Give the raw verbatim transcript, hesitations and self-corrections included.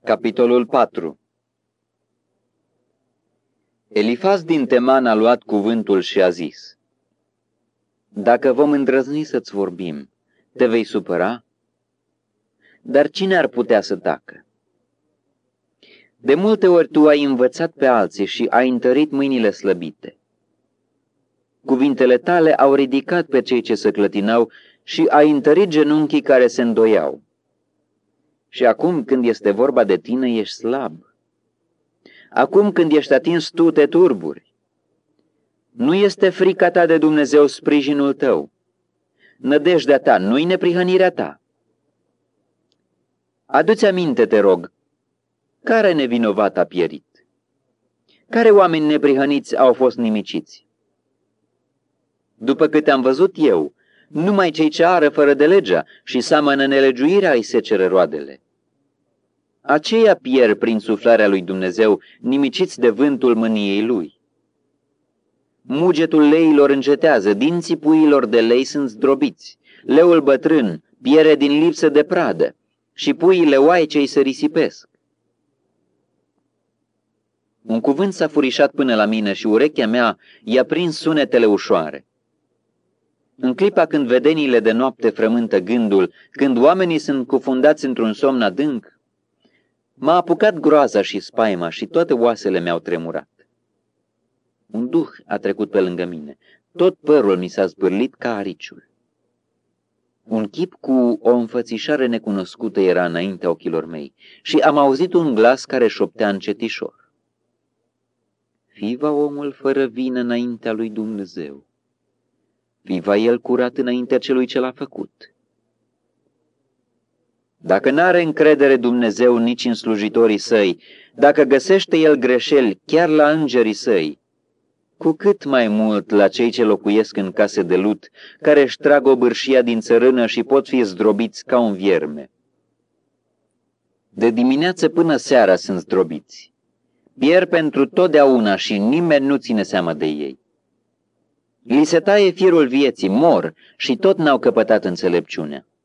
Capitolul patru. Elifaz din Teman a luat cuvântul și a zis: Dacă vom îndrăzni să-ți vorbim, te vei supăra? Dar cine ar putea să tacă? De multe ori tu ai învățat pe alții și ai întărit mâinile slăbite. Cuvintele tale au ridicat pe cei ce se clătinau și ai întărit genunchii care se îndoiau. Și acum când este vorba de tine, ești slab. Acum când ești atins, tu te turburi. Nu este frica ta de Dumnezeu sprijinul tău. Nădejdea ta nu-i neprihănirea ta. Adu-ți aminte, te rog, care nevinovat a pierit? Care oameni neprihăniți au fost nimiciți? După câte am văzut eu, numai cei ce ară fără de legea și seamănă nelegiuirea îi se cere roadele. Aceia pierd prin suflarea lui Dumnezeu, nimiciți de vântul mâniei lui. Mugetul leilor încetează, dinții puiilor de lei sunt zdrobiți, leul bătrân piere din lipsă de pradă și puiile oaicei se risipesc. Un cuvânt s-a furișat până la mine și urechea mea i-a prins sunetele ușoare. În clipa când vedeniile de noapte frământă gândul, când oamenii sunt cufundați într-un somn adânc, m-a apucat groaza și spaima și toate oasele mi-au tremurat. Un duh a trecut pe lângă mine, tot părul mi s-a zbârlit ca ariciul. Un chip cu o înfățișare necunoscută era înaintea ochilor mei și am auzit un glas care șoptea încetișor: Fi va omul fără vină înaintea lui Dumnezeu, fi va el curat înaintea celui ce l-a făcut. Dacă n-are încredere Dumnezeu nici în slujitorii săi, dacă găsește el greșeli chiar la îngerii săi, cu cât mai mult la cei ce locuiesc în case de lut, care își trag obârșia din țărână și pot fi zdrobiți ca un vierme. De dimineață până seara sunt zdrobiți. Pierd pentru totdeauna și nimeni nu ține seamă de ei. Li se taie firul vieții, mor și tot n-au căpătat înțelepciunea.